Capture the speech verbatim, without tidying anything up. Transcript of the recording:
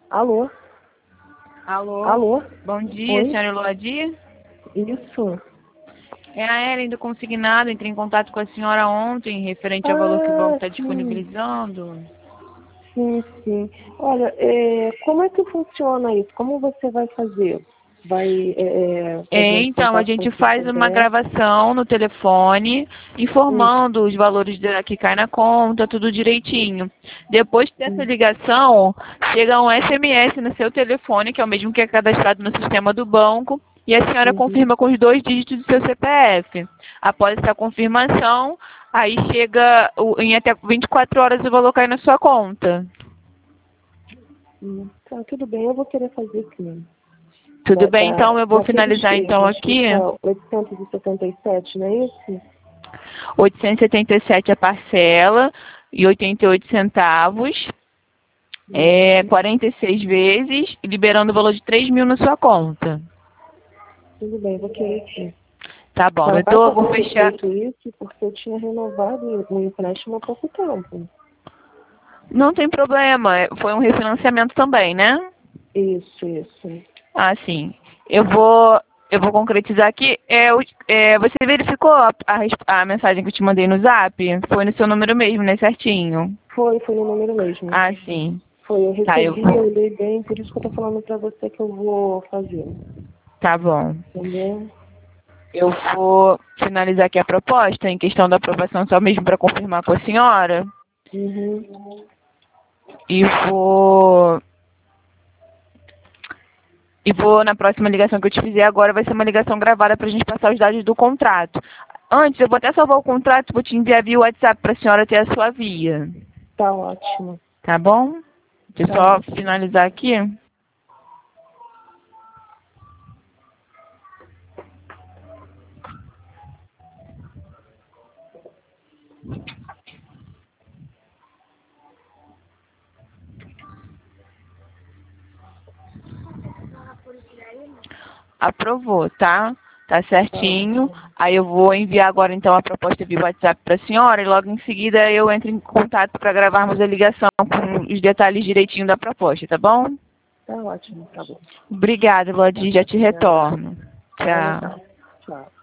Alô? Alô? Alô? Bom dia, Oi? senhora Elodia? Isso. É a Ellen do Consignado. Entrei em contato com a senhora ontem, referente ao valor que o banco Ah, está sim. disponibilizando. Sim, sim. Olha, é, como é que funciona isso? Como você vai fazer? Vai é, é, fazer É, um então, a contato com gente o faz uma Santander? gravação no telefone, Hum, informando os valores da- que cai na conta, tudo direitinho. Depois dessa hum, ligação, chega um S M S no seu telefone, que é o mesmo que é cadastrado no sistema do banco, e a senhora uhum. confirma com os dois dígitos do seu C P F. Após essa confirmação, aí chega o- em até vinte e quatro horas o valor cai na sua conta. Hum. Tá, tudo bem, eu vou querer fazer sim. Tudo Da, bem, então da, eu vou daqueles finalizar então termos, aqui. isso é oitocentos e setenta e sete, não é isso? oitocentos e setenta e sete a parcela e oitenta e oito centavos, é, Isso. quarenta e seis vezes, liberando o valor de três mil na sua conta. Tudo bem, vou querer sim. Tá bom, Mas eu vai tô, vou poder ser fechar. feito isso porque eu tinha renovado o empréstimo há pouco tempo. Não tem problema, é, foi um refinanciamento também, né? Isso, isso. Ah, sim. Eu vou, eu vou concretizar aqui. É, o- é, você verificou a, a, res- a mensagem que eu te mandei no Zap? Foi no seu número mesmo, né? Certinho. Foi, foi no número mesmo. Ah, sim. Foi, eu Tá, eu recebi, eu vou. olhei bem, por isso que eu tô falando pra você que eu vou fazer. Tá bom. Entendeu? Eu vou finalizar aqui a proposta em questão da aprovação, só mesmo para confirmar com a senhora. Uhum. E vou. E vou, na próxima ligação que eu te fizer agora, vai ser uma ligação gravada para a gente passar os dados do contrato. Antes, eu vou até salvar o contrato, vou te enviar via WhatsApp para a senhora ter a sua via. Tá ótimo. Tá bom? Deixa eu Tá só ótimo. finalizar aqui. Aprovou, tá? Tá Tá certinho. ótimo. Aí eu vou enviar agora então a proposta via WhatsApp para a senhora e logo em seguida eu entro em contato para gravarmos a ligação com os detalhes direitinho da proposta, tá bom? Tá ótimo, tá bom. Obrigada, Lodi, já te Obrigada. retorno. Tá Tchau. legal. Tchau.